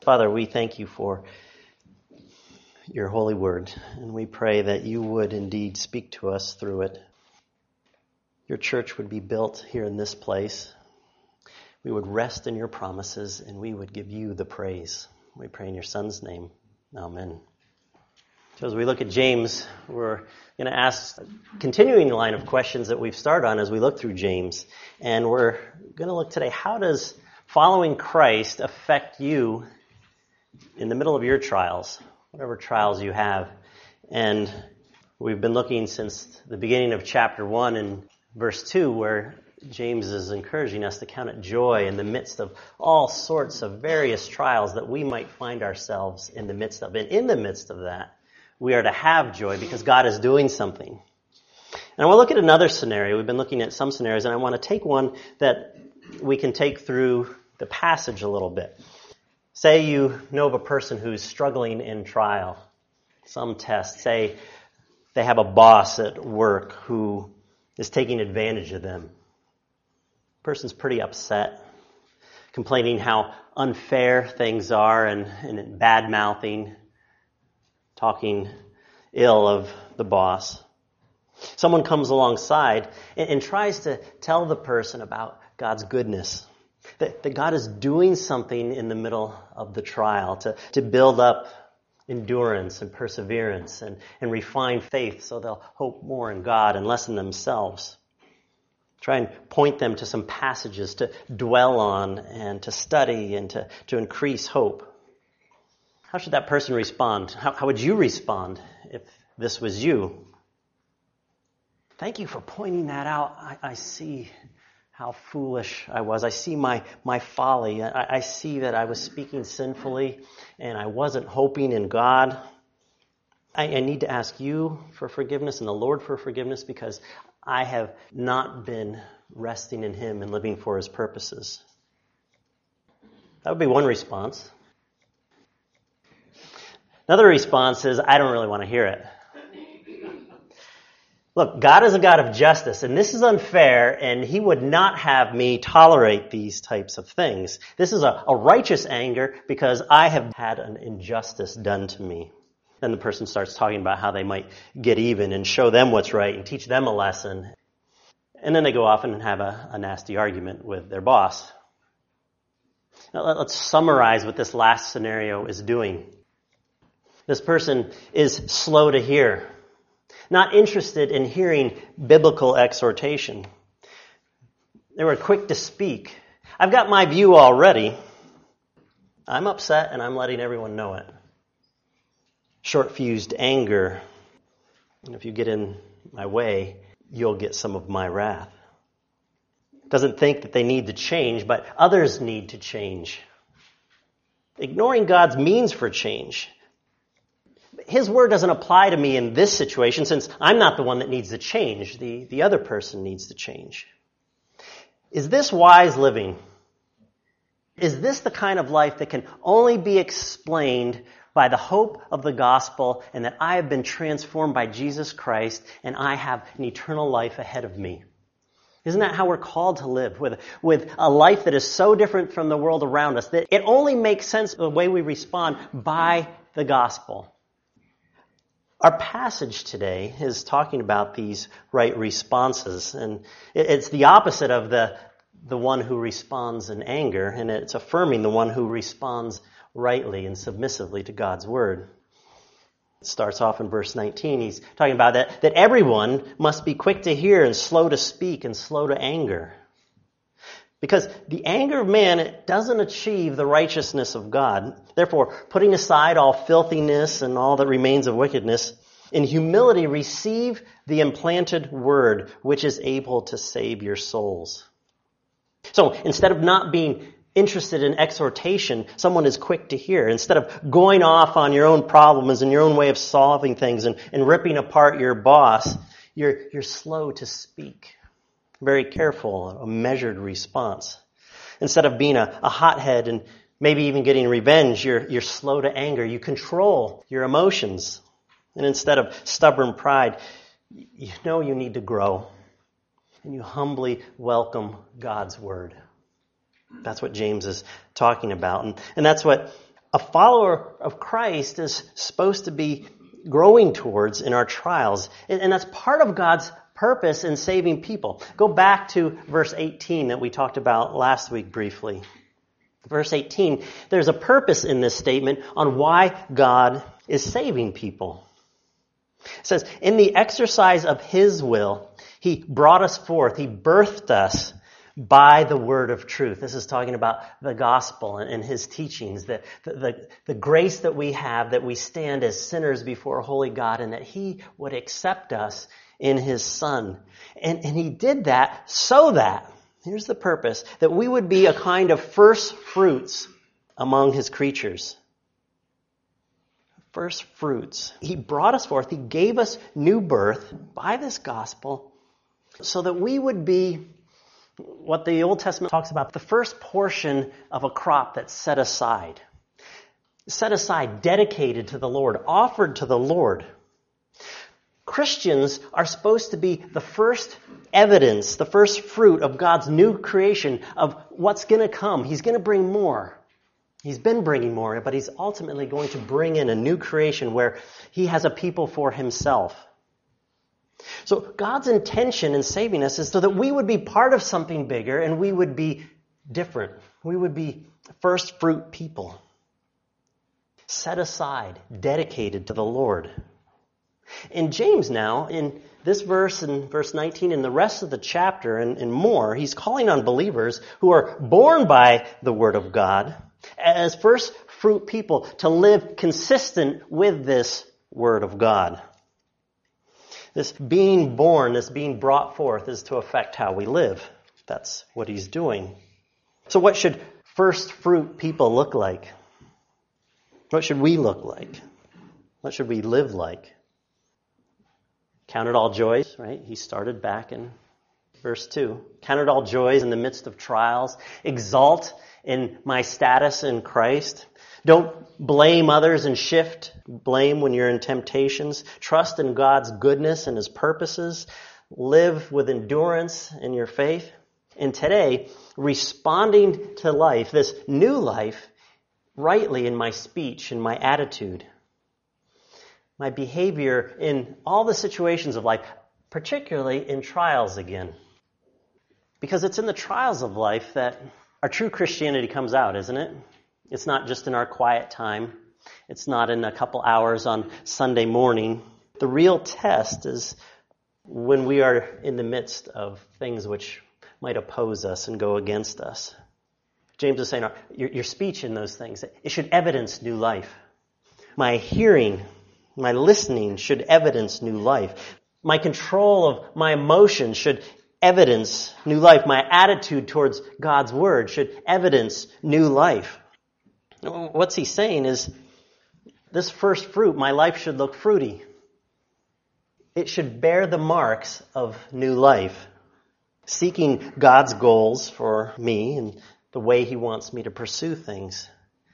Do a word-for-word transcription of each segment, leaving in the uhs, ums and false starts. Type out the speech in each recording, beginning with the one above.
Father, we thank you for your holy word, and we pray that you would indeed speak to us through it. Your church would be built here in this place. We would rest in your promises, and we would give you the praise. We pray in your Son's name. Amen. So as we look at James, we're going to ask, continuing the line of questions that we've started on as we look through James. And we're going to look today, how does following Christ affect you in the middle of your trials, whatever trials you have? And we've been looking since the beginning of chapter one and verse two, where James is encouraging us to count it joy in the midst of all sorts of various trials that we might find ourselves in the midst of. And in the midst of that, we are to have joy because God is doing something. And I want to look at another scenario. We've been looking at some scenarios, and I want to take one that we can take through the passage a little bit. Say you know of a person who's struggling in trial, some test. Say they have a boss at work who is taking advantage of them. The person's pretty upset, complaining how unfair things are and, and bad-mouthing, talking ill of the boss. Someone comes alongside and, and tries to tell the person about God's goodness, that, that God is doing something in the middle of the trial to, to build up endurance and perseverance and, and refine faith so they'll hope more in God and less in themselves. Try and point them to some passages to dwell on and to study and to, to increase hope. How should that person respond? How, how would you respond if this was you? Thank you for pointing that out. I, I see how foolish I was. I see my, my folly. I, I see that I was speaking sinfully and I wasn't hoping in God. I, I need to ask you for forgiveness and the Lord for forgiveness because I have not been resting in Him and living for His purposes. That would be one response. Another response is, I don't really want to hear it. Look, God is a God of justice, and this is unfair, and He would not have me tolerate these types of things. This is a, a righteous anger because I have had an injustice done to me. Then the person starts talking about how they might get even and show them what's right and teach them a lesson. And then they go off and have a, a nasty argument with their boss. Now, let's summarize what this last scenario is doing. This person is slow to hear, not interested in hearing biblical exhortation. They were quick to speak. I've got my view already. I'm upset and I'm letting everyone know it. Short-fused anger. And if you get in my way, you'll get some of my wrath. Doesn't think that they need to change, but others need to change. Ignoring God's means for change. His word doesn't apply to me in this situation since I'm not the one that needs to change. The, the other person needs to change. Is this wise living? Is this the kind of life that can only be explained by the hope of the gospel and that I have been transformed by Jesus Christ and I have an eternal life ahead of me? Isn't that how we're called to live? With, with a life that is so different from the world around us that it only makes sense the way we respond by the gospel. Our passage today is talking about these right responses, and it's the opposite of the, the one who responds in anger, and it's affirming the one who responds rightly and submissively to God's word. It starts off in verse nineteen. He's talking about that, that everyone must be quick to hear and slow to speak and slow to anger. Because the anger of man, it doesn't achieve the righteousness of God. Therefore, putting aside all filthiness and all that remains of wickedness, in humility receive the implanted word, which is able to save your souls. So instead of not being interested in exhortation, someone is quick to hear. Instead of going off on your own problems and your own way of solving things and, and ripping apart your boss, you're, you're slow to speak. Very careful, a measured response. Instead of being a, a hothead and maybe even getting revenge, you're, you're slow to anger. You control your emotions. And instead of stubborn pride, you know you need to grow. And you humbly welcome God's word. That's what James is talking about. And, and that's what a follower of Christ is supposed to be growing towards in our trials. And, and that's part of God's purpose in saving people. Go back to verse eighteen that we talked about last week briefly. Verse eighteen, there's a purpose in this statement on why God is saving people. It says, in the exercise of His will, He brought us forth, He birthed us by the word of truth. This is talking about the gospel and, and His teachings, the, the, the, the grace that we have, that we stand as sinners before a holy God, and that He would accept us in His Son. And, and He did that so that, here's the purpose, that we would be a kind of first fruits among His creatures. First fruits. He brought us forth. He gave us new birth by this gospel so that we would be what the Old Testament talks about, the first portion of a crop that's set aside. Set aside, dedicated to the Lord, offered to the Lord. Christians are supposed to be the first evidence, the first fruit of God's new creation, of what's going to come. He's going to bring more. He's been bringing more, but He's ultimately going to bring in a new creation where He has a people for Himself. So God's intention in saving us is so that we would be part of something bigger and we would be different. We would be first fruit people. Set aside, dedicated to the Lord. In James now, in this verse, in verse nineteen, and the rest of the chapter and, and more, he's calling on believers who are born by the Word of God as first fruit people to live consistent with this Word of God. This being born, this being brought forth is to affect how we live. That's what he's doing. So what should first fruit people look like? What should we look like? What should we live like? Count it all joys, right? He started back in verse two. Count it all joys in the midst of trials. Exalt in my status in Christ. Don't blame others and shift blame when you're in temptations. Trust in God's goodness and His purposes. Live with endurance in your faith. And today, responding to life, this new life, rightly in my speech, in my attitude, my behavior in all the situations of life, particularly in trials again. Because it's in the trials of life that our true Christianity comes out, isn't it? It's not just in our quiet time. It's not in a couple hours on Sunday morning. The real test is when we are in the midst of things which might oppose us and go against us. James is saying, your, your speech in those things, it should evidence new life. My hearing, my listening should evidence new life. My control of my emotions should evidence new life. My attitude towards God's Word should evidence new life. What's he saying is, this first fruit, my life should look fruity. It should bear the marks of new life. Seeking God's goals for me and the way He wants me to pursue things.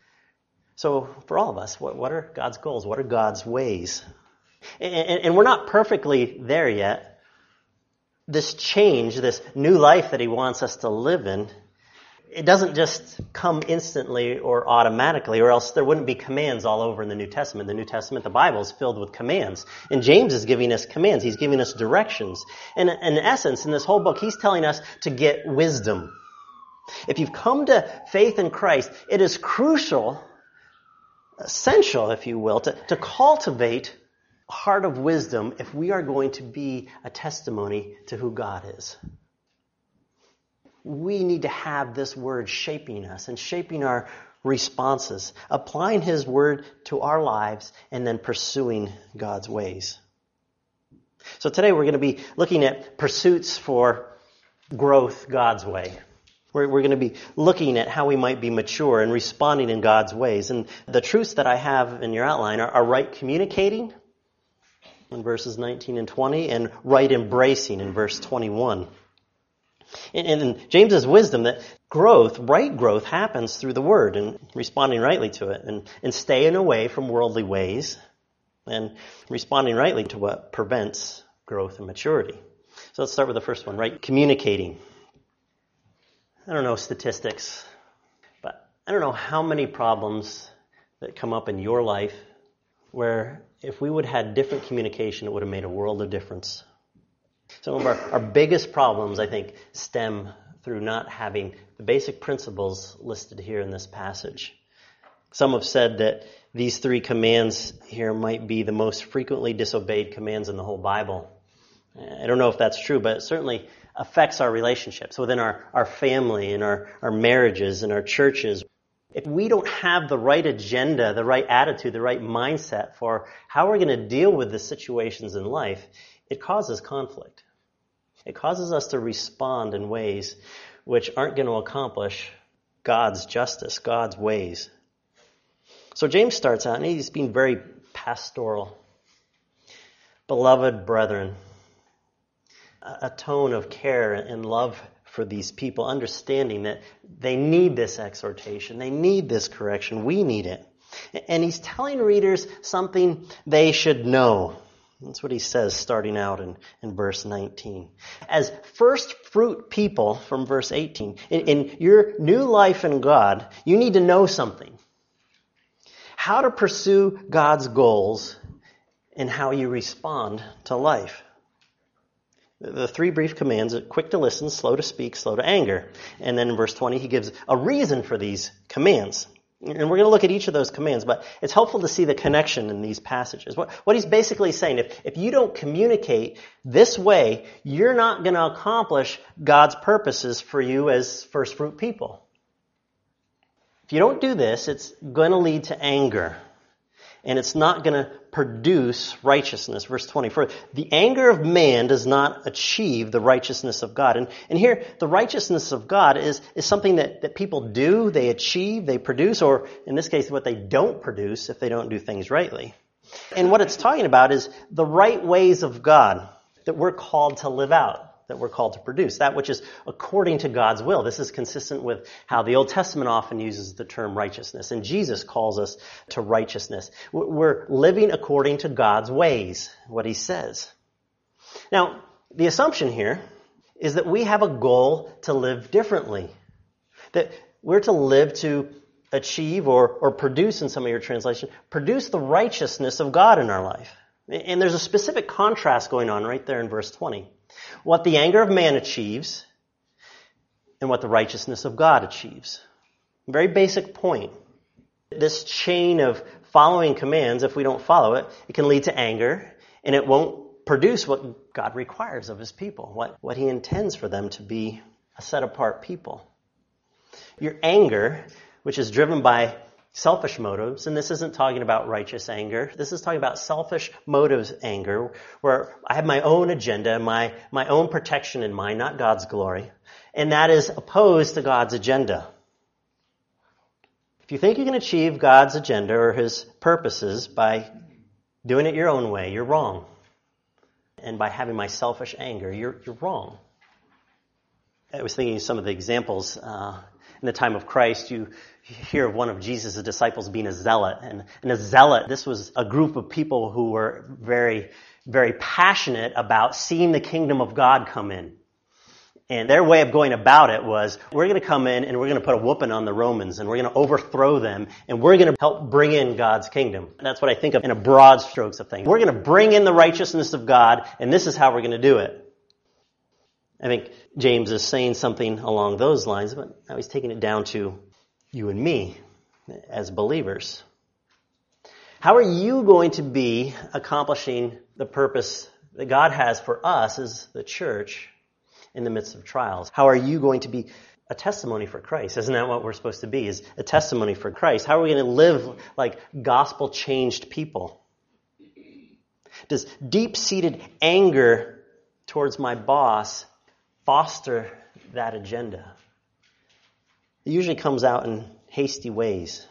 So for all of us, what, what are God's goals? What are God's ways? And, and, and we're not perfectly there yet. This change, this new life that He wants us to live in, it doesn't just come instantly or automatically, or else there wouldn't be commands all over in the New Testament. The New Testament, the Bible, is filled with commands. And James is giving us commands. He's giving us directions. And in essence, in this whole book, he's telling us to get wisdom. If you've come to faith in Christ, it is crucial, essential, if you will, to, to cultivate a heart of wisdom if we are going to be a testimony to who God is. We need to have this Word shaping us and shaping our responses, applying His Word to our lives, and then pursuing God's ways. So today we're going to be looking at pursuits for growth God's way. We're, we're going to be looking at how we might be mature and responding in God's ways. And the truths that I have in your outline are, are right communicating in verses nineteen and twenty, and right embracing in verse twenty-one. And in James's wisdom, that growth, right growth, happens through the Word and responding rightly to it, and, and staying away from worldly ways and responding rightly to what prevents growth and maturity. So let's start with the first one, right? Communicating. I don't know statistics, but I don't know how many problems that come up in your life where if we would have had different communication, it would have made a world of difference? Some of our, our biggest problems, I think, stem through not having the basic principles listed here in this passage. Some have said that these three commands here might be the most frequently disobeyed commands in the whole Bible. I don't know if that's true, but it certainly affects our relationships within our, our family and our, our marriages and our churches. If we don't have the right agenda, the right attitude, the right mindset for how we're going to deal with the situations in life, it causes conflict. It causes us to respond in ways which aren't going to accomplish God's justice, God's ways. So James starts out, and he's being very pastoral. Beloved brethren, a tone of care and love for these people, understanding that they need this exhortation, they need this correction, we need it. And he's telling readers something they should know. That's what he says starting out in, in verse nineteen. As first fruit people, from verse eighteen, in, in your new life in God, you need to know something. How to pursue God's goals and how you respond to life. The three brief commands are quick to listen, slow to speak, slow to anger. And then in verse twenty, he gives a reason for these commands. And we're going to look at each of those commands, but it's helpful to see the connection in these passages. What, what he's basically saying, if, if you don't communicate this way, you're not going to accomplish God's purposes for you as first fruit people. If you don't do this, it's going to lead to anger. And it's not going to produce righteousness. Verse twenty-four, the anger of man does not achieve the righteousness of God. And, and here, the righteousness of God is, is something that, that people do, they achieve, they produce, or in this case, what they don't produce if they don't do things rightly. And what it's talking about is the right ways of God that we're called to live out, that we're called to produce, that which is according to God's will. This is consistent with how the Old Testament often uses the term righteousness, and Jesus calls us to righteousness. We're living according to God's ways, what he says. Now, the assumption here is that we have a goal to live differently, that we're to live to achieve or, or produce, in some of your translation, produce the righteousness of God in our life. And there's a specific contrast going on right there in verse twenty. What the anger of man achieves and what the righteousness of God achieves. Very basic point. This chain of following commands, if we don't follow it, it can lead to anger, and it won't produce what God requires of his people, what, what he intends for them to be a set-apart people. Your anger, which is driven by selfish motives, and this isn't talking about righteous anger. This is talking about selfish motives anger, where I have my own agenda, my, my own protection in mind, not God's glory. And that is opposed to God's agenda. If you think you can achieve God's agenda or his purposes by doing it your own way, you're wrong. And by having my selfish anger, you're, you're wrong. I was thinking of some of the examples, uh, in the time of Christ, you hear of one of Jesus' disciples being a zealot. And, and a zealot, this was a group of people who were very, very passionate about seeing the kingdom of God come in. And their way of going about it was, we're going to come in and we're going to put a whooping on the Romans and we're going to overthrow them and we're going to help bring in God's kingdom. And that's what I think of in a broad strokes of things. We're going to bring in the righteousness of God, and this is how we're going to do it. I think James is saying something along those lines, but now he's taking it down to you and me as believers. How are you going to be accomplishing the purpose that God has for us as the church in the midst of trials? How are you going to be a testimony for Christ? Isn't that what we're supposed to be, is a testimony for Christ? How are we going to live like gospel-changed people? Does deep-seated anger towards my boss foster that agenda? It usually comes out in hasty ways.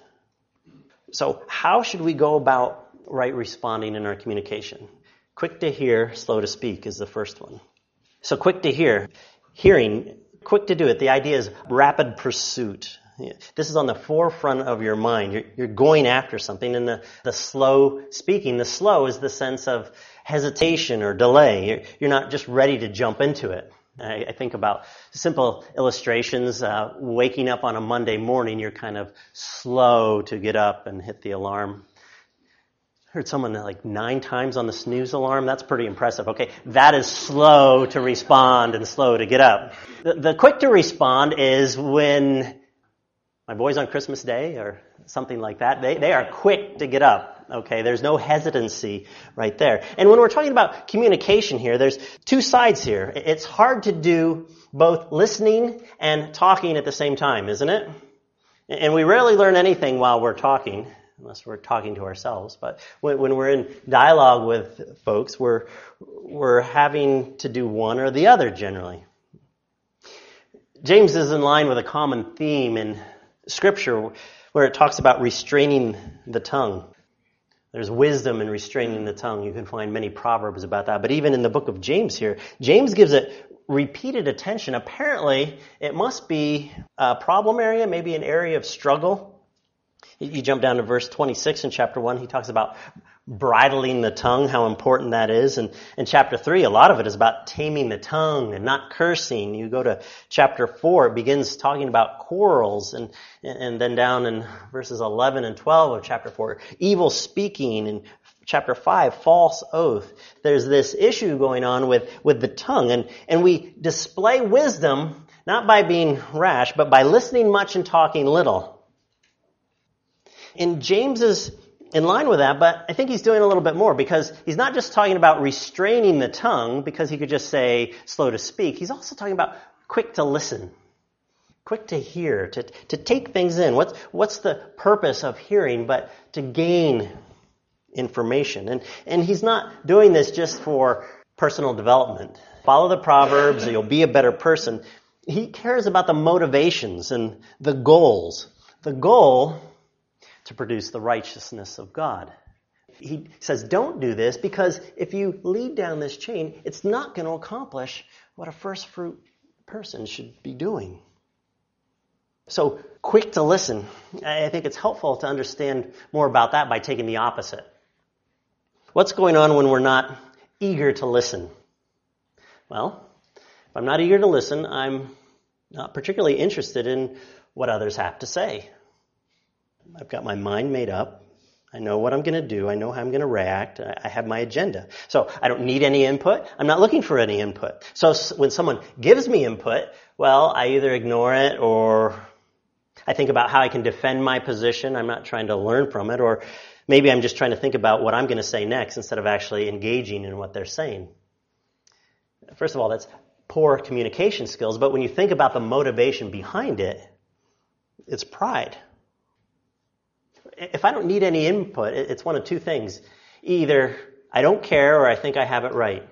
So how should we go about right responding in our communication? Quick to hear, slow to speak is the first one. So quick to hear. Hearing, quick to do it. The idea is rapid pursuit. This is on the forefront of your mind. You're, you're going after something. And the, the slow speaking, the slow is the sense of hesitation or delay. You're, you're not just ready to jump into it. I, I think about simple illustrations. Uh, waking up on a Monday morning, you're kind of slow to get up and hit the alarm. I heard someone like nine times on the snooze alarm. That's pretty impressive. Okay, that is slow to respond and slow to get up. The, the quick to respond is when my boys on Christmas Day or something like that, they, they are quick to get up. Okay, there's no hesitancy right there. And when we're talking about communication here, there's two sides here. It's hard to do both listening and talking at the same time, isn't it? And we rarely learn anything while we're talking, unless we're talking to ourselves. But when, when we're in dialogue with folks, we're, we're having to do one or the other generally. James is in line with a common theme in Scripture where it talks about restraining the tongue. There's wisdom in restraining the tongue. You can find many proverbs about that. But even in the book of James here, James gives it repeated attention. Apparently, it must be a problem area, maybe an area of struggle. You jump down to verse twenty-six in chapter one. He talks about bridling the tongue, how important that is. And in chapter three, a lot of it is about taming the tongue and not cursing. You go to chapter four, it begins talking about quarrels. And, and then down in verses eleven and twelve of chapter four, evil speaking. And chapter five, false oath. There's this issue going on with, with the tongue. And, and we display wisdom not by being rash, but by listening much and talking little. And James is in line with that, but I think he's doing a little bit more because he's not just talking about restraining the tongue because he could just say slow to speak. He's also talking about quick to listen, quick to hear, to, to take things in. What's, what's the purpose of hearing but to gain information? And, and he's not doing this just for personal development. Follow the Proverbs, you'll be a better person. He cares about the motivations and the goals. The goal to produce the righteousness of God. He says, don't do this because if you lead down this chain, it's not going to accomplish what a first fruit person should be doing. So, quick to listen. I think it's helpful to understand more about that by taking the opposite. What's going on when we're not eager to listen? Well, if I'm not eager to listen, I'm not particularly interested in what others have to say. I've got my mind made up. I know what I'm going to do. I know how I'm going to react. I have my agenda. So I don't need any input. I'm not looking for any input. So when someone gives me input, well, I either ignore it or I think about how I can defend my position. I'm not trying to learn from it. Or maybe I'm just trying to think about what I'm going to say next instead of actually engaging in what they're saying. First of all, that's poor communication skills. But when you think about the motivation behind it, it's pride. If I don't need any input, it's one of two things. Either I don't care or I think I have it right.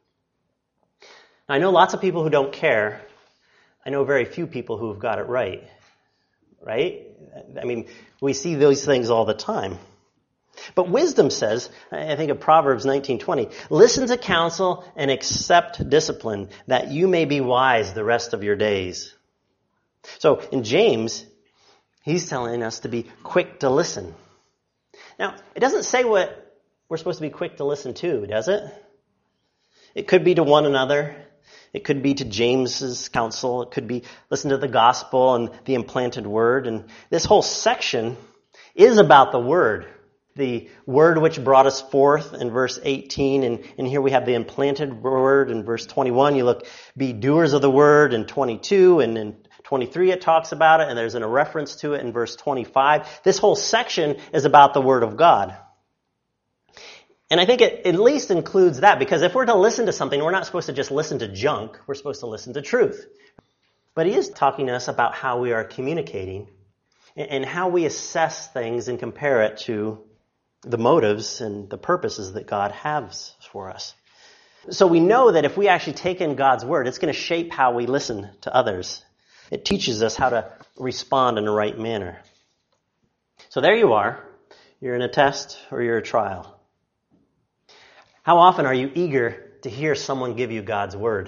Now, I know lots of people who don't care. I know very few people who have got it right. Right? I mean, we see those things all the time. But wisdom says, I think of Proverbs nineteen twenty, listen to counsel and accept discipline that you may be wise the rest of your days. So in James, he's telling us to be quick to listen. Now, it doesn't say what we're supposed to be quick to listen to, does it? It could be to one another. It could be to James's counsel. It could be listen to the gospel and the implanted word. And this whole section is about the word. The word which brought us forth in verse eighteen. And, and here we have the implanted word in verse twenty-one. You look, be doers of the word in twenty-two, and in twenty-three it talks about it, and there's a reference to it in verse twenty-five. This whole section is about the Word of God. And I think it at least includes that, because if we're to listen to something, we're not supposed to just listen to junk, we're supposed to listen to truth. But he is talking to us about how we are communicating and how we assess things and compare it to the motives and the purposes that God has for us. So we know that if we actually take in God's Word, it's going to shape how we listen to others. It teaches us how to respond in the right manner. So there you are. You're in a test or you're a trial. How often are you eager to hear someone give you God's Word?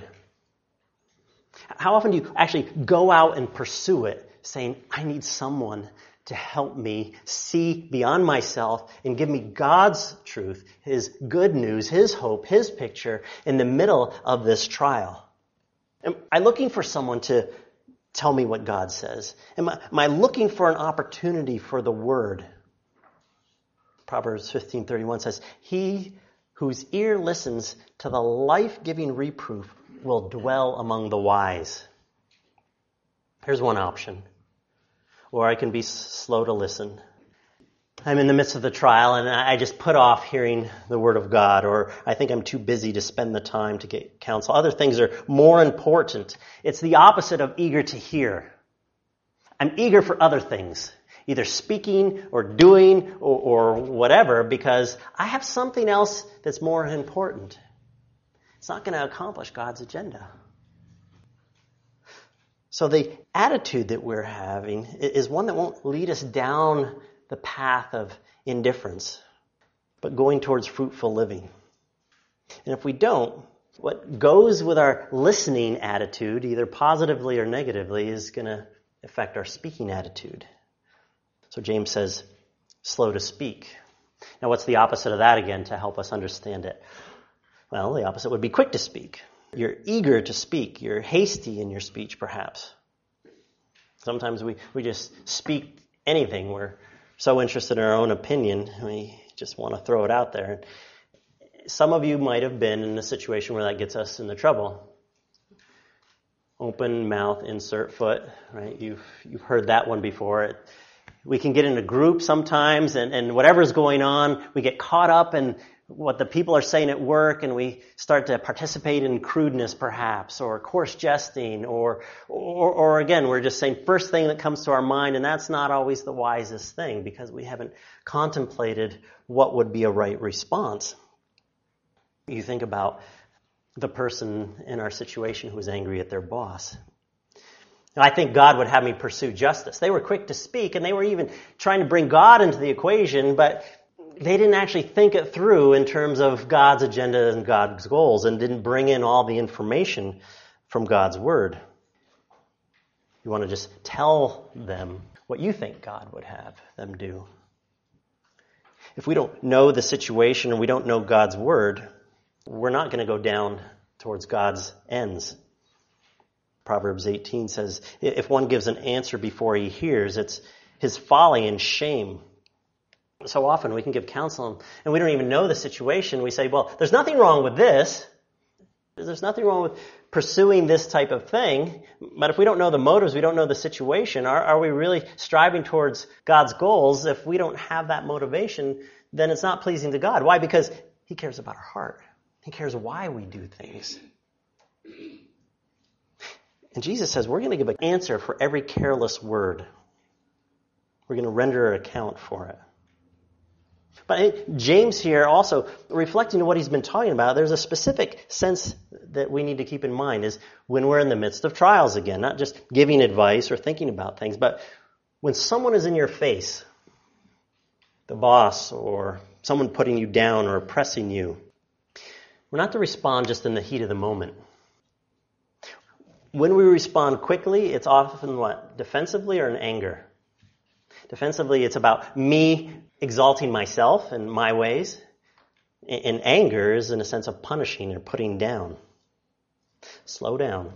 How often do you actually go out and pursue it, saying, I need someone to help me see beyond myself and give me God's truth, His good news, His hope, His picture in the middle of this trial? Am I looking for someone to tell me what God says? Am I, am I looking for an opportunity for the word? Proverbs fifteen thirty-one says, "He whose ear listens to the life-giving reproof will dwell among the wise." Here's one option. Or I can be slow to listen. I'm in the midst of the trial and I just put off hearing the word of God, or I think I'm too busy to spend the time to get counsel. Other things are more important. It's the opposite of eager to hear. I'm eager for other things, either speaking or doing or, or whatever, because I have something else that's more important. It's not going to accomplish God's agenda. So the attitude that we're having is one that won't lead us down the path of indifference, but going towards fruitful living. And if we don't, what goes with our listening attitude, either positively or negatively, is going to affect our speaking attitude. So James says, slow to speak. Now what's the opposite of that again to help us understand it? Well, the opposite would be quick to speak. You're eager to speak. You're hasty in your speech, perhaps. Sometimes we, we just speak anything. We're so interested in our own opinion, we just want to throw it out there. Some of you might have been in a situation where that gets us into trouble. Open mouth, insert foot, right? You've you've heard that one before. It, we can get in a group sometimes, and, and whatever's going on, we get caught up in what the people are saying at work, and we start to participate in crudeness, perhaps, or coarse jesting, or, or, or again, we're just saying first thing that comes to our mind, and that's not always the wisest thing because we haven't contemplated what would be a right response. You think about the person in our situation who was angry at their boss. Now, I think God would have me pursue justice. They were quick to speak, and they were even trying to bring God into the equation, but they didn't actually think it through in terms of God's agenda and God's goals, and didn't bring in all the information from God's word. You want to just tell them what you think God would have them do. If we don't know the situation and we don't know God's word, we're not going to go down towards God's ends. Proverbs eighteen says, if one gives an answer before he hears, it's his folly and shame. So often we can give counsel and we don't even know the situation. We say, well, there's nothing wrong with this. There's nothing wrong with pursuing this type of thing. But if we don't know the motives, we don't know the situation, are, are we really striving towards God's goals? If we don't have that motivation, then it's not pleasing to God. Why? Because he cares about our heart. He cares why we do things. And Jesus says we're going to give an answer for every careless word. We're going to render an account for it. But James here also, reflecting on what he's been talking about, there's a specific sense that we need to keep in mind is when we're in the midst of trials again, not just giving advice or thinking about things, but when someone is in your face, the boss or someone putting you down or oppressing you, we're not to respond just in the heat of the moment. When we respond quickly, it's often what? Defensively or in anger? Defensively, it's about me exalting myself and my ways. In anger is in a sense of punishing or putting down. Slow down.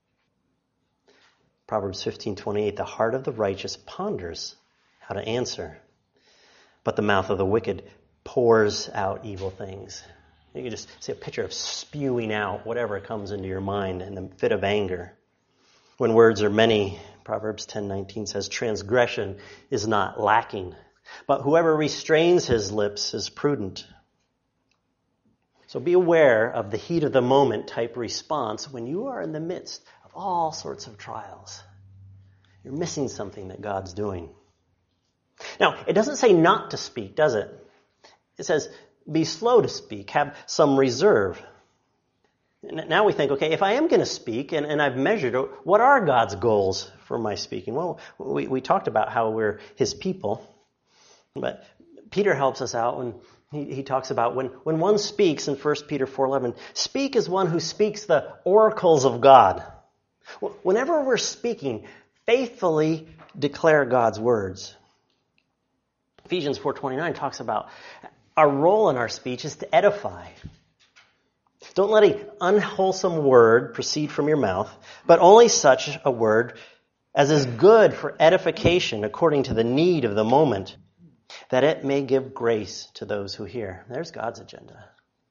Proverbs fifteen twenty-eight, the heart of the righteous ponders how to answer, but the mouth of the wicked pours out evil things. You can just see a picture of spewing out whatever comes into your mind in the fit of anger. When words are many, Proverbs ten nineteen says, transgression is not lacking, but whoever restrains his lips is prudent. So be aware of the heat of the moment type response when you are in the midst of all sorts of trials. You're missing something that God's doing. Now, it doesn't say not to speak, does it? It says, be slow to speak, have some reserve. Now we think, okay, if I am going to speak and, and I've measured, what are God's goals for my speaking? Well, we, we talked about how we're his people, but Peter helps us out when he, he talks about when, when one speaks in First Peter four eleven, speak as one who speaks the oracles of God. Whenever we're speaking, faithfully declare God's words. Ephesians four twenty-nine talks about our role in our speech is to edify. Don't let an unwholesome word proceed from your mouth, but only such a word as is good for edification according to the need of the moment, that it may give grace to those who hear. There's God's agenda.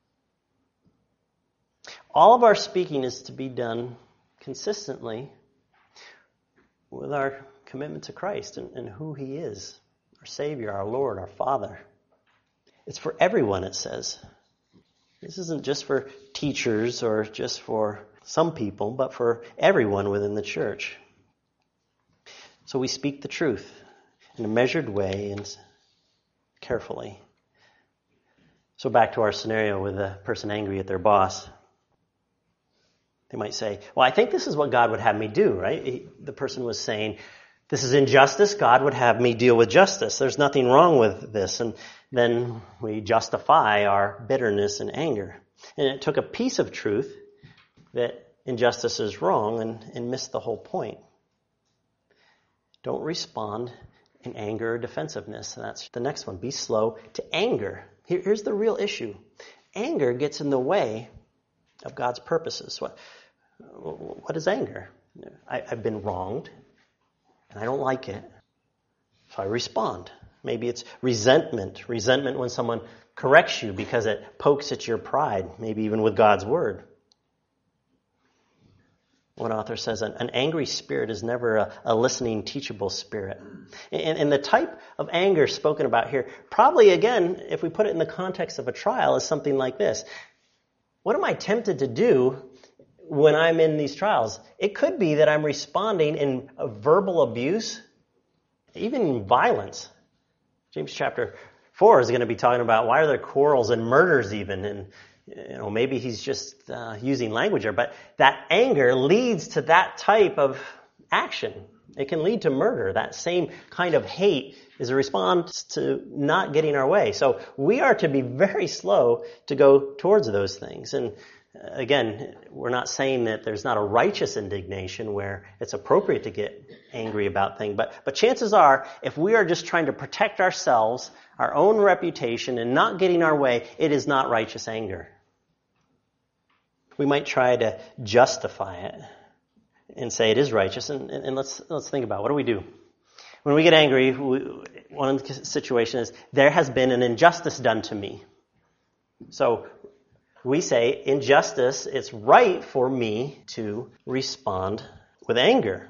All of our speaking is to be done consistently with our commitment to Christ and, and who He is, our Savior, our Lord, our Father. It's for everyone, it says. This isn't just for teachers or just for some people, but for everyone within the church. So we speak the truth in a measured way and carefully. So back to our scenario with a person angry at their boss. They might say, well, I think this is what God would have me do, right? He, the person was saying, this is injustice. God would have me deal with justice. There's nothing wrong with this. And then we justify our bitterness and anger. And it took a piece of truth that injustice is wrong and, and missed the whole point. Don't respond in anger or defensiveness. And that's the next one. Be slow to anger. Here, here's the real issue. Anger gets in the way of God's purposes. What, what is anger? I, I've been wronged, and I don't like it, so I respond. Maybe it's resentment. Resentment when someone corrects you because it pokes at your pride, maybe even with God's word. One author says, an, an angry spirit is never a, a listening, teachable spirit. And, and the type of anger spoken about here, probably, again, if we put it in the context of a trial, is something like this. What am I tempted to do when I'm in these trials? It could be that I'm responding in a verbal abuse, even violence. James chapter four is going to be talking about why are there quarrels and murders even, and you know maybe he's just uh, using language there, but that anger leads to that type of action. It can lead to murder. That same kind of hate is a response to not getting our way. So we are to be very slow to go towards those things. And again, we're not saying that there's not a righteous indignation where it's appropriate to get angry about things. But, but chances are, if we are just trying to protect ourselves, our own reputation, and not getting our way, it is not righteous anger. We might try to justify it and say it is righteous. And, and, and let's let's think about it. What do we do? When we get angry, we, one situation is, there has been an injustice done to me. So we say, injustice, it's right for me to respond with anger.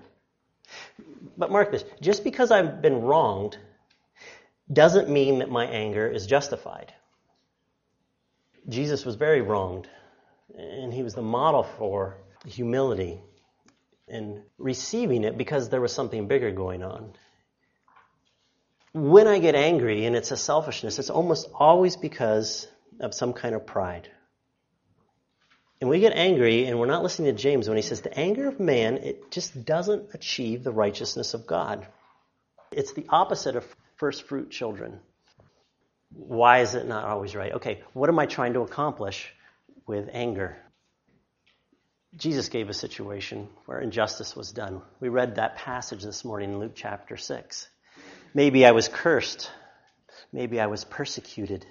But mark this, just because I've been wronged doesn't mean that my anger is justified. Jesus was very wronged, and he was the model for humility and receiving it because there was something bigger going on. When I get angry and it's a selfishness, it's almost always because of some kind of pride. And we get angry, and we're not listening to James when he says the anger of man, it just doesn't achieve the righteousness of God. It's the opposite of first fruit children. Why is it not always right? Okay, what am I trying to accomplish with anger? Jesus gave a situation where injustice was done. We read that passage this morning in Luke chapter six. Maybe I was cursed. Maybe I was persecuted.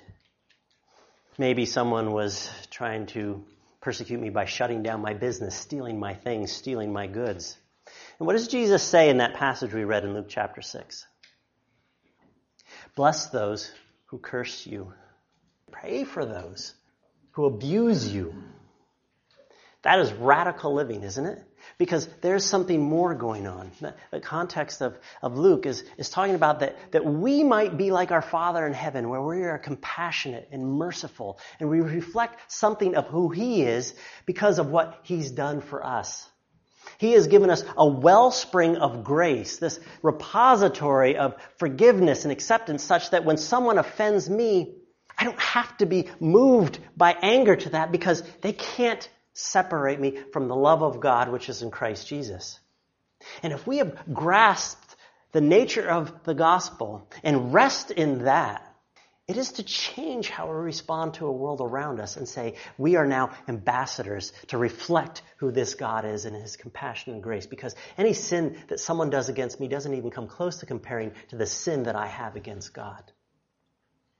Maybe someone was trying to persecute me by shutting down my business, stealing my things, stealing my goods. And what does Jesus say in that passage we read in Luke chapter six? Bless those who curse you. Pray for those who abuse you. That is radical living, isn't it? Because there's something more going on. The context of, of Luke is, is talking about that, that we might be like our Father in heaven, where we are compassionate and merciful, and we reflect something of who He is because of what He's done for us. He has given us a wellspring of grace, this repository of forgiveness and acceptance, such that when someone offends me, I don't have to be moved by anger to that because they can't separate me from the love of God which is in Christ Jesus. And if we have grasped the nature of the gospel and rest in that, it is to change how we respond to a world around us and say, we are now ambassadors to reflect who this God is and His compassion and grace, because any sin that someone does against me doesn't even come close to comparing to the sin that I have against God.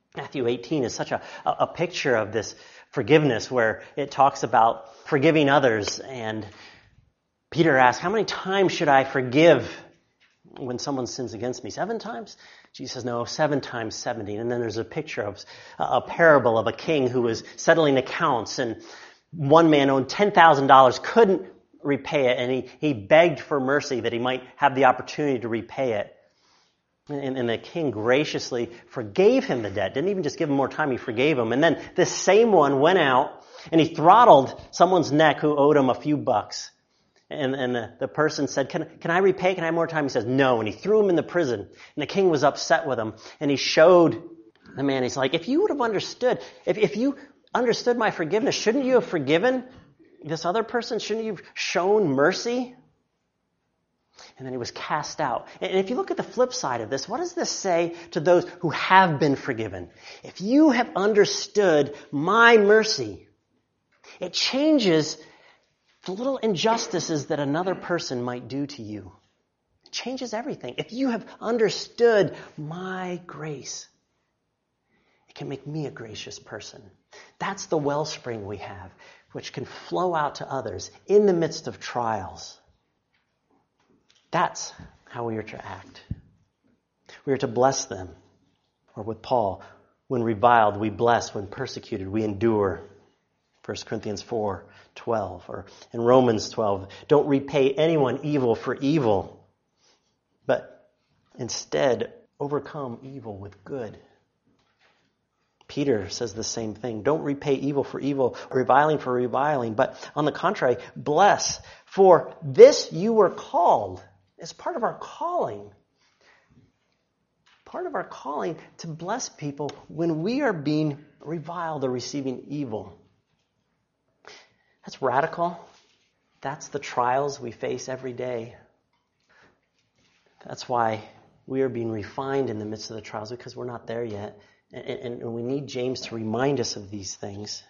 Matthew eighteen is such a, a picture of this forgiveness where it talks about forgiving others. And Peter asks, how many times should I forgive when someone sins against me? Seven times? Jesus says, no, seven times seventy. And then there's a picture of a parable of a king who was settling accounts, and one man owed ten thousand dollars, couldn't repay it, and he, he begged for mercy that he might have the opportunity to repay it. And, and the king graciously forgave him the debt. Didn't even just give him more time, he forgave him. And then this same one went out and he throttled someone's neck who owed him a few bucks. And, and the, the person said, can, can I repay? Can I have more time? He says, no. And he threw him in the prison. And the king was upset with him. And he showed the man, he's like, if you would have understood, if, if you understood my forgiveness, shouldn't you have forgiven this other person? Shouldn't you have shown mercy? And then he was cast out. And if you look at the flip side of this, what does this say to those who have been forgiven? If you have understood my mercy, it changes the little injustices that another person might do to you. It changes everything. If you have understood my grace, it can make me a gracious person. That's the wellspring we have, which can flow out to others in the midst of trials. That's how we are to act. We are to bless them. Or with Paul, when reviled, we bless. When persecuted, we endure. First Corinthians four twelve. Or in Romans twelve, don't repay anyone evil for evil, but instead overcome evil with good. Peter says the same thing. Don't repay evil for evil, reviling for reviling, but on the contrary, bless. For this you were called. It's part of our calling. Part of our calling to bless people when we are being reviled or receiving evil. That's radical. That's the trials we face every day. That's why we are being refined in the midst of the trials, because we're not there yet. And, and, and we need James to remind us of these things.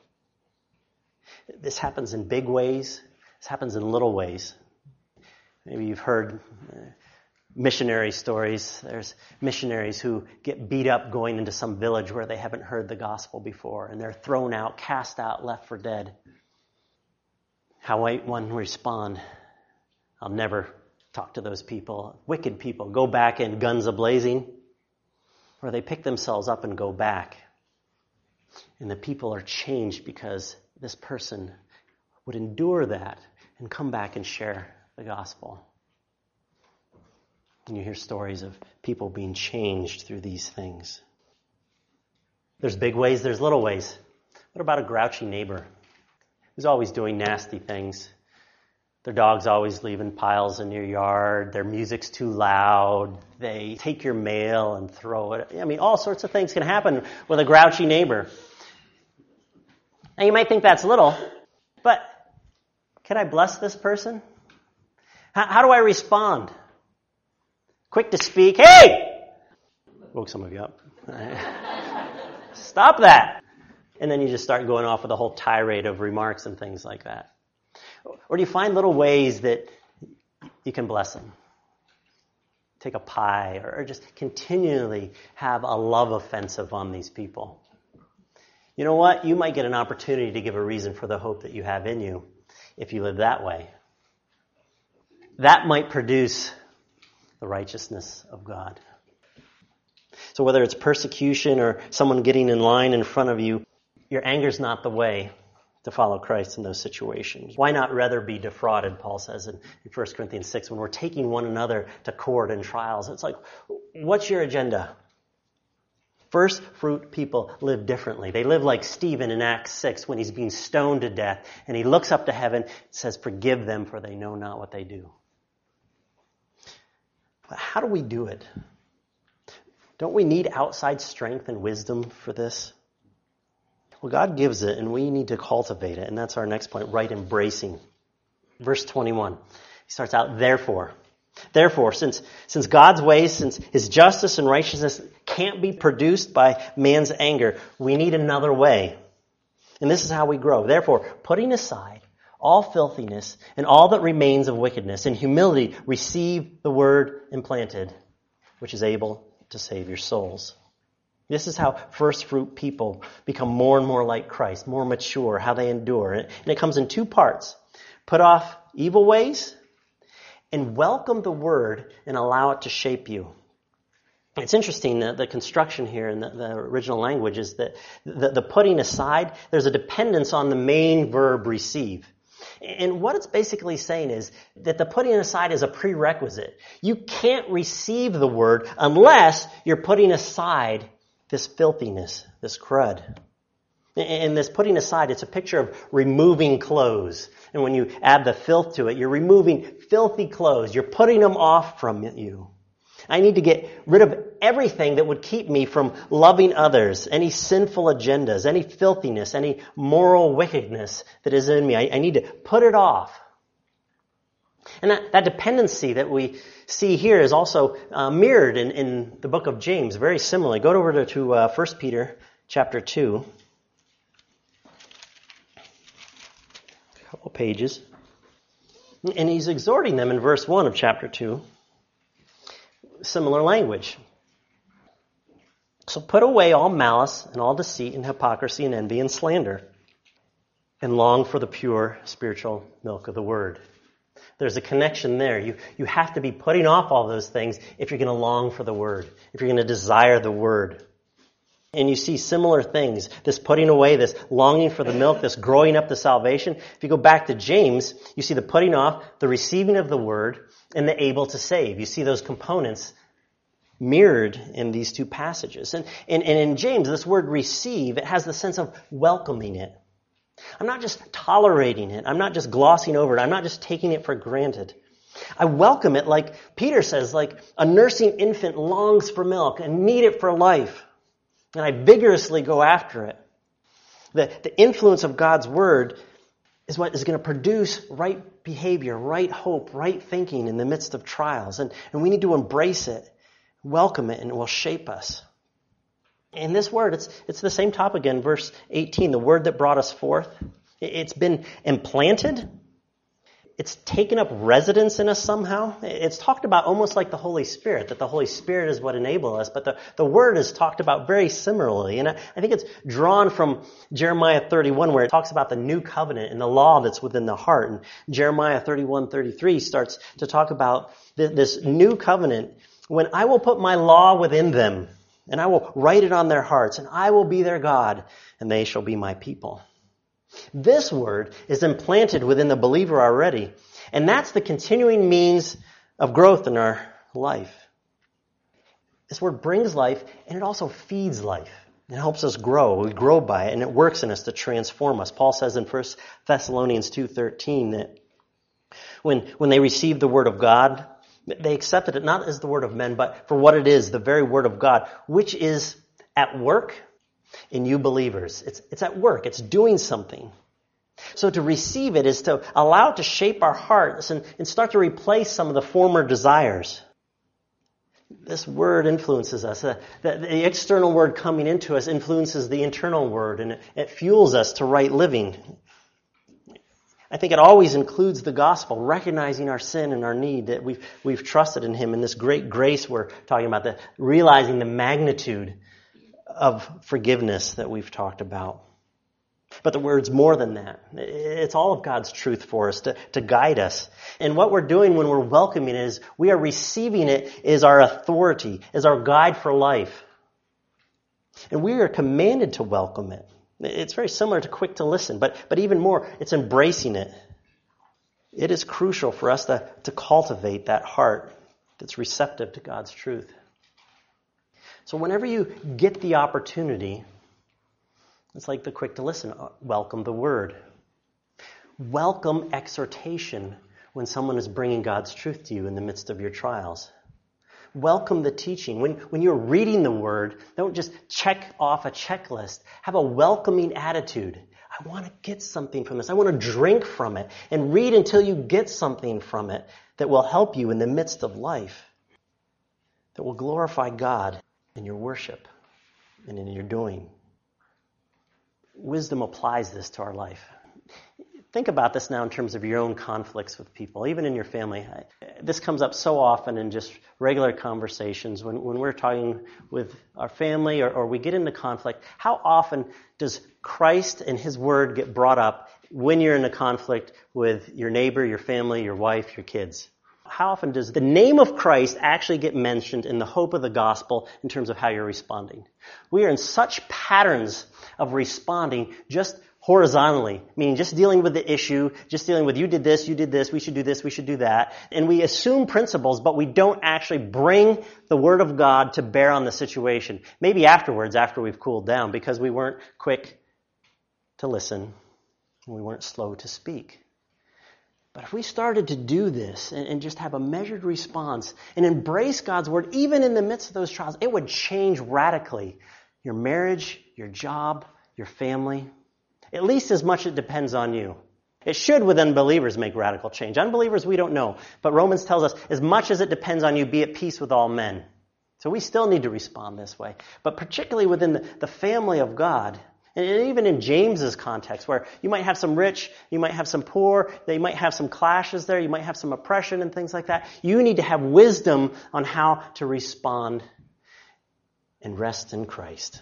This happens in big ways. This happens in little ways. Maybe you've heard uh, missionary stories. There's missionaries who get beat up going into some village where they haven't heard the gospel before, and they're thrown out, cast out, left for dead. How might one respond? I'll never talk to those people. Wicked people go back in guns a-blazing, or they pick themselves up and go back. And the people are changed because this person would endure that and come back and share the gospel. And you hear stories of people being changed through these things. There's big ways, there's little ways. What about a grouchy neighbor who's always doing nasty things? Their dog's always leaving piles in your yard. Their music's too loud. They take your mail and throw it. I mean, all sorts of things can happen with a grouchy neighbor. Now, you might think that's little, but can I bless this person? How, how do I respond? Quick to speak. Hey! Woke some of you up. Stop that. And then you just start going off with a whole tirade of remarks and things like that. Or do you find little ways that you can bless them? Take a pie, or just continually have a love offensive on these people. You know what? You might get an opportunity to give a reason for the hope that you have in you if you live that way. That might produce the righteousness of God. So whether it's persecution or someone getting in line in front of you, your anger's not the way to follow Christ in those situations. Why not rather be defrauded, Paul says in, in First Corinthians six, when we're taking one another to court and trials. It's like, what's your agenda? First fruit people live differently. They live like Stephen in Acts six when he's being stoned to death, and he looks up to heaven and says, forgive them, for they know not what they do. But how do we do it? Don't we need outside strength and wisdom for this? Well, God gives it, and we need to cultivate it. And that's our next point, right embracing. Verse twenty-one. He starts out, therefore. Therefore, since, since God's ways, since his justice and righteousness can't be produced by man's anger, we need another way. And this is how we grow. Therefore, putting aside all filthiness and all that remains of wickedness, in humility receive the word implanted, which is able to save your souls. This is how first fruit people become more and more like Christ, more mature, how they endure. And it comes in two parts. Put off evil ways and welcome the word and allow it to shape you. It's interesting that the construction here in the, the original language is that the, the putting aside, there's a dependence on the main verb receive. And what it's basically saying is that the putting aside is a prerequisite. You can't receive the word unless you're putting aside this filthiness, this crud. And this putting aside, it's a picture of removing clothes. And when you add the filth to it, you're removing filthy clothes. You're putting them off from you. I need to get rid of everything that would keep me from loving others, any sinful agendas, any filthiness, any moral wickedness that is in me. I, I need to put it off. And that, that dependency that we see here is also uh, mirrored in, in the book of James, very similarly. Go over to, to uh, First Peter chapter two. A couple pages. And he's exhorting them in verse one of chapter two. Similar language. So put away all malice and all deceit and hypocrisy and envy and slander, and long for the pure spiritual milk of the word. There's a connection there. You, you have to be putting off all those things if you're going to long for the word, if you're going to desire the word. And you see similar things, this putting away, this longing for the milk, this growing up to salvation. If you go back to James, you see the putting off, the receiving of the word, and the able to save. You see those components mirrored in these two passages. And, and, and in James, this word receive, it has the sense of welcoming it. I'm not just tolerating it. I'm not just glossing over it. I'm not just taking it for granted. I welcome it like Peter says, like a nursing infant longs for milk and need it for life. And I vigorously go after it. The, the influence of God's word is what is going to produce right behavior, right hope, right thinking in the midst of trials. And, and we need to embrace it, welcome it, and it will shape us. In this word, it's it's the same topic again, verse eighteen, the word that brought us forth. It's been implanted. It's taken up residence in us somehow. It's talked about almost like the Holy Spirit, that the Holy Spirit is what enables us. But the, the word is talked about very similarly. And I, I think it's drawn from Jeremiah thirty-one, where it talks about the new covenant and the law that's within the heart. And Jeremiah thirty-one thirty-three starts to talk about th- this new covenant, when I will put my law within them, and I will write it on their hearts, and I will be their God, and they shall be my people. This word is implanted within the believer already, and that's the continuing means of growth in our life. This word brings life, and it also feeds life. It helps us grow. We grow by it, and it works in us to transform us. Paul says in First Thessalonians two thirteen that when, when they received the word of God, they accepted it not as the word of men, but for what it is, the very word of God, which is at work in you believers. It's, it's at work. It's doing something. So to receive it is to allow it to shape our hearts and, and start to replace some of the former desires. This word influences us. Uh, the, the external word coming into us influences the internal word, and it, it fuels us to right living. I think it always includes the gospel, recognizing our sin and our need, that we've we've trusted in Him, and this great grace we're talking about, the realizing the magnitude of forgiveness that we've talked about. But the word's more than that. It's all of God's truth for us to, to guide us. And what we're doing when we're welcoming it is we are receiving it as our authority, as our guide for life. And we are commanded to welcome it. It's very similar to quick to listen, but, but even more, it's embracing it. It is crucial for us to, to cultivate that heart that's receptive to God's truth. So whenever you get the opportunity, it's like the quick to listen, welcome the word. Welcome exhortation when someone is bringing God's truth to you in the midst of your trials. Welcome the teaching. When, when you're reading the word, don't just check off a checklist. Have a welcoming attitude. I want to get something from this. I want to drink from it. And read until you get something from it that will help you in the midst of life, that will glorify God in your worship and in your doing. Wisdom applies this to our life. think about this now in terms of your own conflicts with people, even in your family. This comes up so often in just regular conversations when, when we're talking with our family or, or we get into conflict. How often does Christ and his word get brought up when you're in a conflict with your neighbor, your family, your wife, your kids? How often does the name of Christ actually get mentioned in the hope of the gospel in terms of how you're responding? We are in such patterns of responding just horizontally, meaning just dealing with the issue, just dealing with you did this, you did this, we should do this, we should do that. And we assume principles, but we don't actually bring the word of God to bear on the situation. Maybe afterwards, after we've cooled down, because we weren't quick to listen and we weren't slow to speak. But if we started to do this and, and just have a measured response and embrace God's word, even in the midst of those trials, it would change radically your marriage, your job, your family. At least as much as it depends on you. It should with unbelievers make radical change. Unbelievers, we don't know. But Romans tells us, as much as it depends on you, be at peace with all men. So we still need to respond this way. But particularly within the, the family of God, and even in James's context, where you might have some rich, you might have some poor, they might have some clashes there, you might have some oppression and things like that. You need to have wisdom on how to respond and rest in Christ.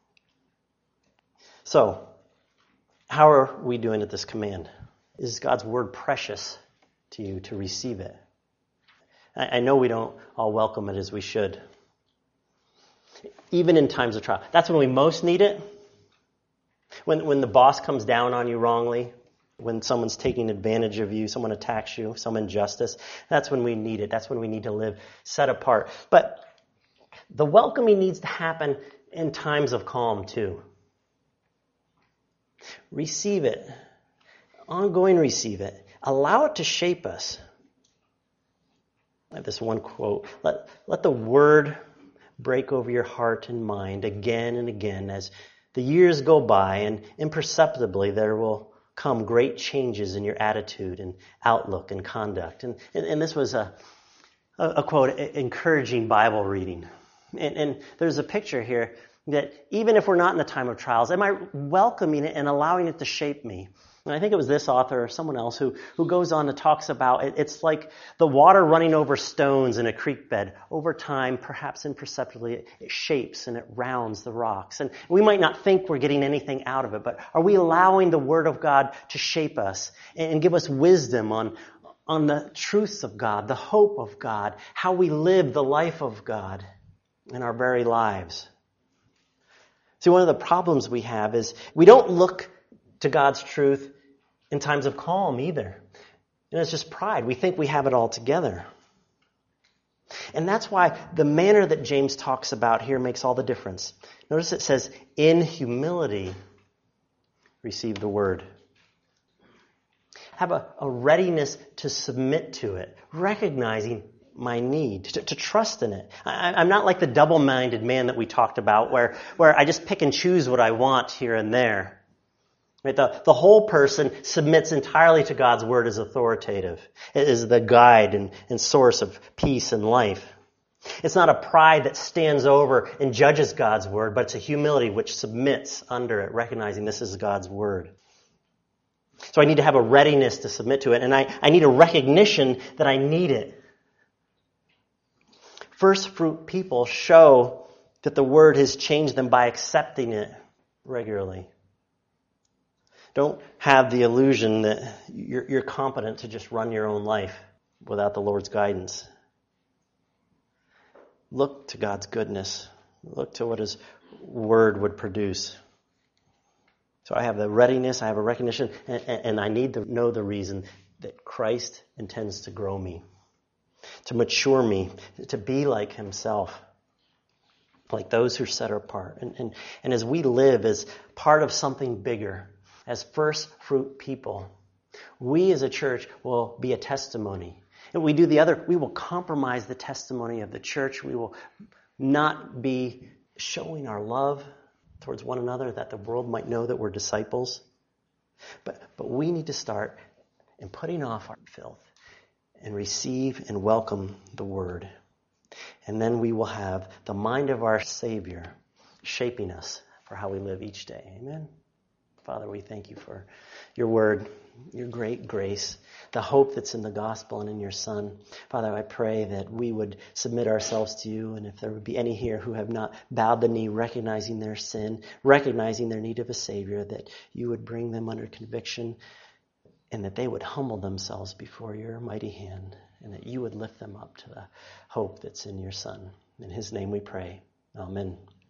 So, how are we doing at this command? Is God's word precious to you to receive it? I know we don't all welcome it as we should. Even in times of trial. That's when we most need it. When when the boss comes down on you wrongly, when someone's taking advantage of you, someone attacks you, some injustice, that's when we need it. That's when we need to live set apart. But the welcoming needs to happen in times of calm too. Receive it. Ongoing receive it. Allow it to shape us. I have this one quote. Let, let the word break over your heart and mind again and again as the years go by, and imperceptibly there will come great changes in your attitude and outlook and conduct. And, and, and this was a, a, a quote, encouraging Bible reading. And, and there's a picture here that even if we're not in the time of trials, am I welcoming it and allowing it to shape me? And I think it was this author or someone else who, who goes on and talks about it. It's like the water running over stones in a creek bed. Over time, perhaps imperceptibly, it, it shapes and it rounds the rocks. And we might not think we're getting anything out of it, but are we allowing the Word of God to shape us and, and give us wisdom on, on the truths of God, the hope of God, how we live the life of God in our very lives? See, one of the problems we have is we don't look to God's truth in times of calm either. And it's just pride. We think we have it all together. And that's why the manner that James talks about here makes all the difference. Notice it says, in humility, receive the word. Have a, a readiness to submit to it, recognizing my need, to, to trust in it. I, I'm not like the double-minded man that we talked about where, where I just pick and choose what I want here and there. Right? The, the whole person submits entirely to God's word as authoritative. It is the guide and, and source of peace and life. It's not a pride that stands over and judges God's word, but it's a humility which submits under it, recognizing this is God's word. So I need to have a readiness to submit to it, and I, I need a recognition that I need it. First fruit people show that the word has changed them by accepting it regularly. Don't have the illusion that you're, you're competent to just run your own life without the Lord's guidance. Look to God's goodness. Look to what His word would produce. So I have the readiness, I have a recognition, and, and I need to know the reason that Christ intends to grow me, to mature me, to be like Himself, like those who are set apart. And, and, and as we live as part of something bigger, as first fruit people, we as a church will be a testimony. And we do the other, we will compromise the testimony of the church. We will not be showing our love towards one another that the world might know that we're disciples. But, but we need to start in putting off our filth and receive and welcome the word. And then we will have the mind of our Savior shaping us for how we live each day. Amen. Father, we thank you for your word, your great grace, the hope that's in the gospel and in your Son. Father, I pray that we would submit ourselves to you, and if there would be any here who have not bowed the knee, recognizing their sin, recognizing their need of a Savior, that you would bring them under conviction, and that they would humble themselves before your mighty hand, and that you would lift them up to the hope that's in your Son. In his name we pray. Amen.